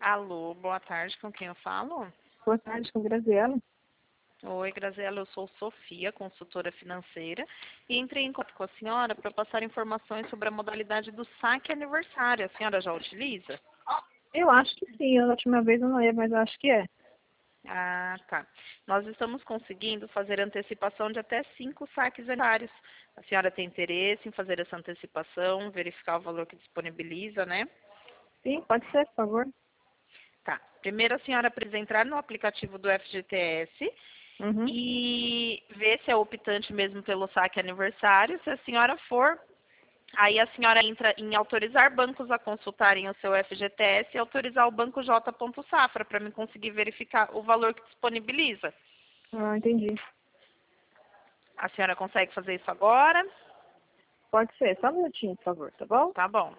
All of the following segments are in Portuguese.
Alô, boa tarde, com quem eu falo? Boa tarde, com Graziela. Oi, Graziela, eu sou Sofia, consultora financeira, e entrei em contato com a senhora para passar informações sobre a modalidade do saque aniversário. A senhora já utiliza? Eu acho que sim, a última vez eu não ia, mas eu acho que é. Ah, tá. Nós estamos conseguindo fazer antecipação de até 5 saques aniversários. A senhora tem interesse em fazer essa antecipação, verificar o valor que disponibiliza, né? Sim, pode ser, por favor. Tá. Primeiro a senhora precisa entrar no aplicativo do FGTS Uhum. e ver se é optante mesmo pelo saque aniversário. Se a senhora for, aí a senhora entra em autorizar bancos a consultarem o seu FGTS e autorizar o banco J. Safra para me conseguir verificar o valor que disponibiliza. Ah, entendi. A senhora consegue fazer isso agora? Pode ser, só um minutinho, por favor, tá bom? Tá bom.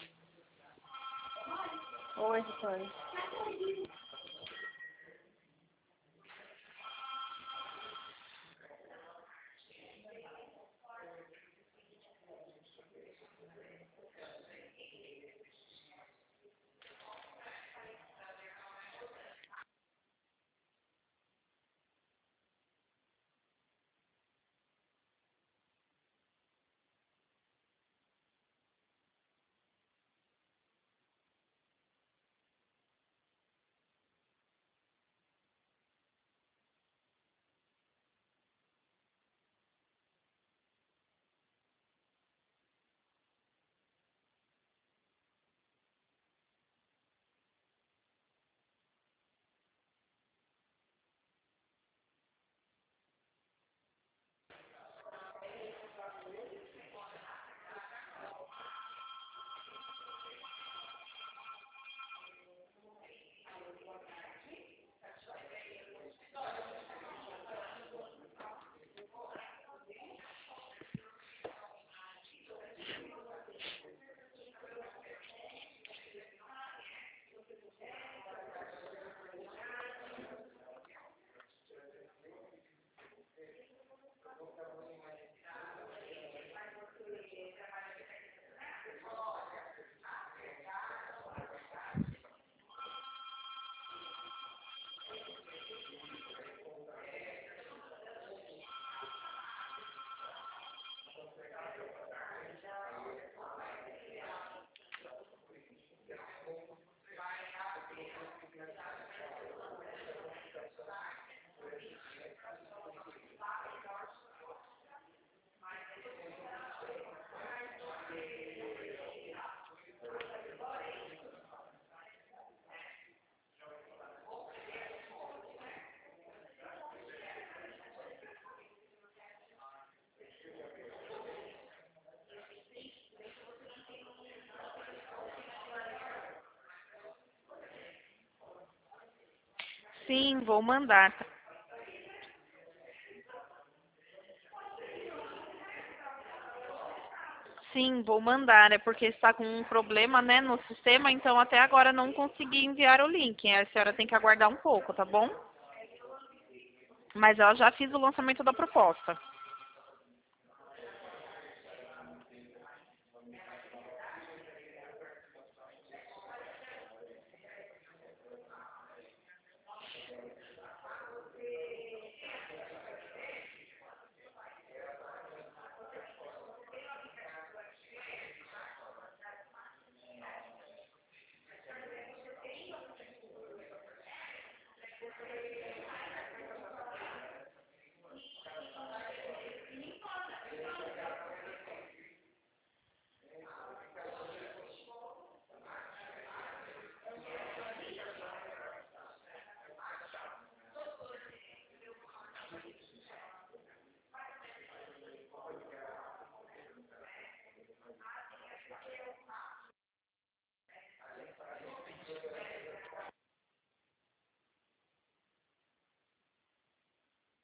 Oi, Vitória. Sim, vou mandar. Sim, vou mandar. É porque está com um problema, né, no sistema, então até agora não consegui enviar o link. A senhora tem que aguardar um pouco, tá bom? Mas eu já fiz o lançamento da proposta.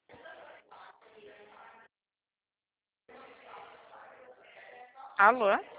Alô?